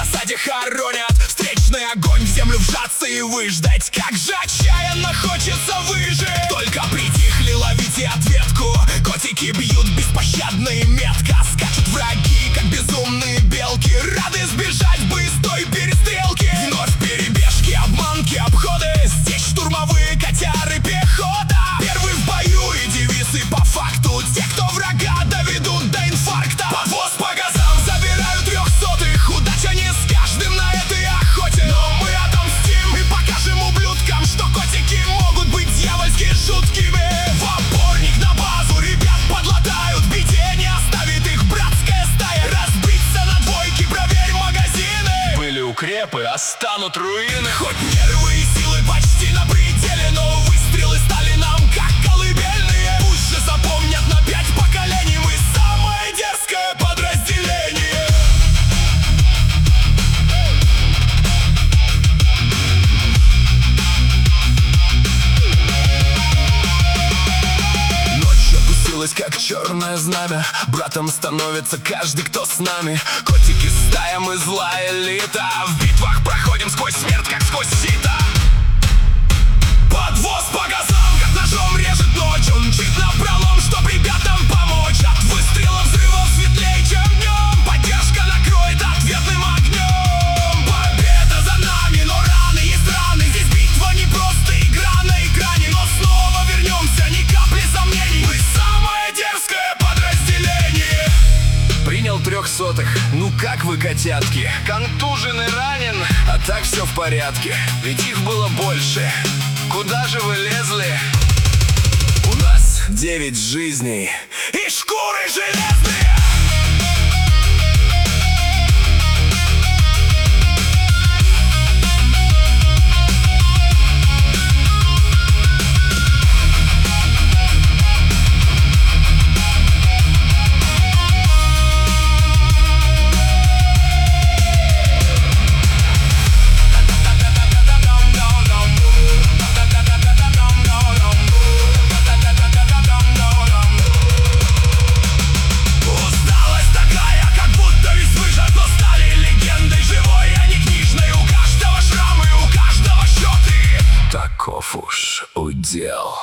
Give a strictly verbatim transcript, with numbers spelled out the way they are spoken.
засаде хоронят. Встречный огонь, в землю вжаться и выждать. Как же отчаянно хочется выжить. Только притихли, ловите ответку. Котики бьют беспощадно и метко. Скачут враги, как безумные белки. Рады сбежать бы из той перестрелки. Вновь перебежки, обманки, обходы. Здесь штурмовые котяры, пехота. Первый в бою и девисы по факту. Те, кто врага доведут до инфаркта. Подвоз по газам, забираю трехсотых. Удача не с каждым на этой охоте. Но мы отомстим и покажем ублюдкам, что котики могут быть дьявольски жуткими. В опорник на базу ребят подладают. Беде не оставит их братская стая. Разбиться на двойки, проверь магазины. Были укрепы, а станут руины. Хоть нервы и силы почти на пределе, но выстрелы стали нам как колыбельные. Пусть же запомнят на пять поколений. Мы самое дерзкое подразделение. Ночь опустилась, как черное знамя. Братом становится каждый, кто с нами. Котики стая, мы злая элита. В битвах проходим сквозь смерть, как сквозь сито. Подвоз по газам, как ножом режет ночь. Он мчит напролом, чтоб ребятам помочь. От выстрела взрывов светлее, чем днем. Поддержка накроет ответным огнем. Победа за нами, но раны есть раны. Здесь битва не просто игра на экране. Но снова вернемся, ни капли сомнений. Мы самое дерзкое подразделение. Принял трехсотых, ну как вы, котятки? Контужен и ранен, а так все в порядке. Ведь их было больше. Куда же вы лезли? У нас девять жизней и шкуры железные. Таков уж удел.